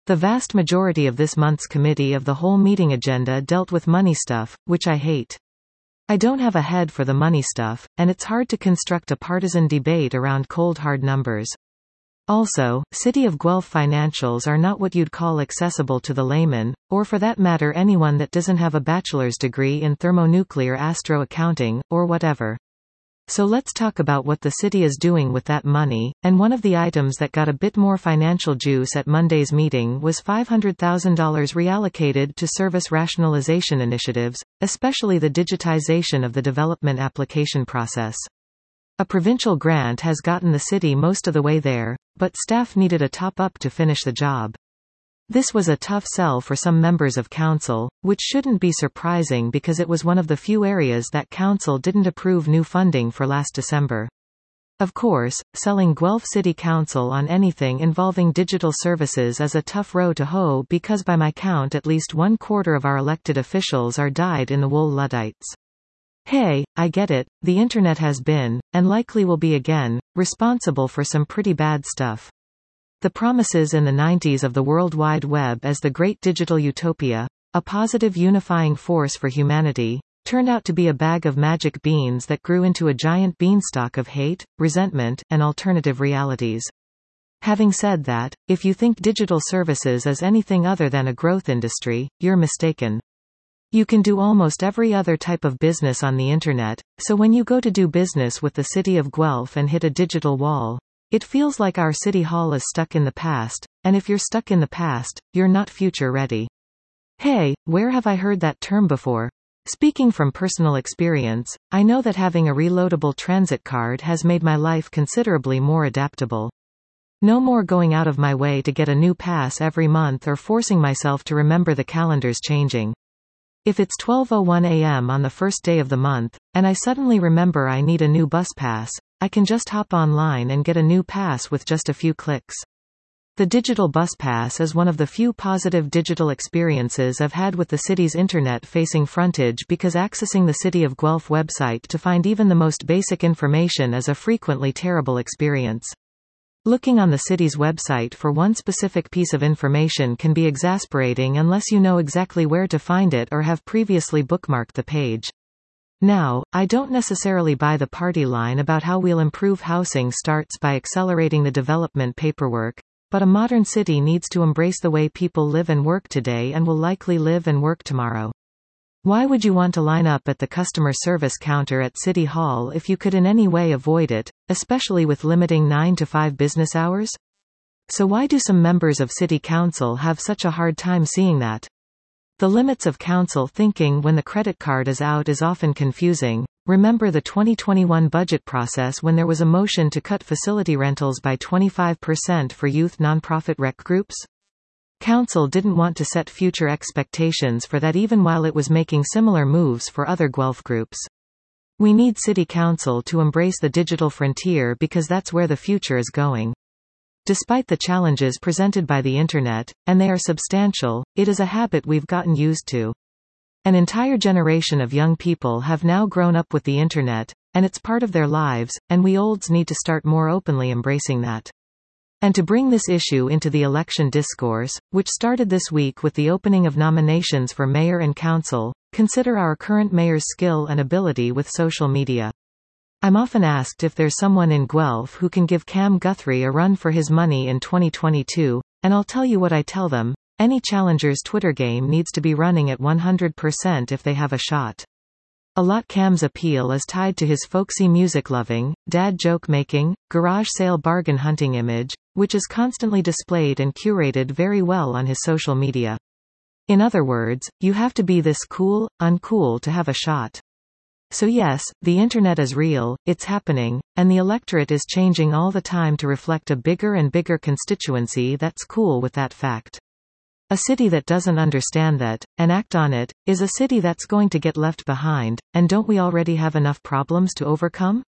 The vast majority of this month's committee of the whole meeting agenda dealt with money stuff, which I hate. I don't have a head for the money stuff, and it's hard to construct a partisan debate around cold hard numbers. Also, City of Guelph financials are not what you'd call accessible to the layman, or for that matter anyone that doesn't have a bachelor's degree in thermonuclear astro accounting, or whatever. So let's talk about what the city is doing with that money, and one of the items that got a bit more financial juice at Monday's meeting was $500,000 reallocated to service rationalization initiatives, especially the digitization of the development application process. A provincial grant has gotten the city most of the way there, but staff needed a top-up to finish the job. This was a tough sell for some members of council, which shouldn't be surprising because it was one of the few areas that council didn't approve new funding for last December. Of course, selling Guelph City Council on anything involving digital services is a tough row to hoe because by my count at least 1/4 of our elected officials are dyed-in-the-wool Luddites. Hey, I get it, the internet has been, and likely will be again, responsible for some pretty bad stuff. The promises in the 90s of the World Wide Web as the great digital utopia, a positive unifying force for humanity, turned out to be a bag of magic beans that grew into a giant beanstalk of hate, resentment, and alternative realities. Having said that, if you think digital services is anything other than a growth industry, you're mistaken. You can do almost every other type of business on the internet, so when you go to do business with the city of Guelph and hit a digital wall, it feels like our city hall is stuck in the past, and if you're stuck in the past, you're not future ready. Hey, where have I heard that term before? Speaking from personal experience, I know that having a reloadable transit card has made my life considerably more adaptable. No more going out of my way to get a new pass every month or forcing myself to remember the calendars changing. If it's 12:01 a.m. on the first day of the month, and I suddenly remember I need a new bus pass, I can just hop online and get a new pass with just a few clicks. The digital bus pass is one of the few positive digital experiences I've had with the city's internet-facing frontage because accessing the City of Guelph website to find even the most basic information is a frequently terrible experience. Looking on the city's website for one specific piece of information can be exasperating unless you know exactly where to find it or have previously bookmarked the page. Now, I don't necessarily buy the party line about how we'll improve housing starts by accelerating the development paperwork, but a modern city needs to embrace the way people live and work today and will likely live and work tomorrow. Why would you want to line up at the customer service counter at City Hall if you could in any way avoid it, especially with limiting 9 to 5 business hours? So why do some members of City Council have such a hard time seeing that? The limits of council thinking when the credit card is out is often confusing. Remember the 2021 budget process when there was a motion to cut facility rentals by 25% for youth nonprofit rec groups? Council didn't want to set future expectations for that even while it was making similar moves for other Guelph groups. We need City Council to embrace the digital frontier because that's where the future is going. Despite the challenges presented by the internet, and they are substantial, it is a habit we've gotten used to. An entire generation of young people have now grown up with the internet, and it's part of their lives, and we olds need to start more openly embracing that. And to bring this issue into the election discourse, which started this week with the opening of nominations for mayor and council, consider our current mayor's skill and ability with social media. I'm often asked if there's someone in Guelph who can give Cam Guthrie a run for his money in 2022, and I'll tell you what I tell them, any challenger's Twitter game needs to be running at 100% if they have a shot. A lot Cam's appeal is tied to his folksy music-loving, dad joke-making, garage sale bargain hunting image, which is constantly displayed and curated very well on his social media. In other words, you have to be this cool, uncool to have a shot. So yes, the internet is real, it's happening, and the electorate is changing all the time to reflect a bigger and bigger constituency that's cool with that fact. A city that doesn't understand that, and act on it, is a city that's going to get left behind, and don't we already have enough problems to overcome?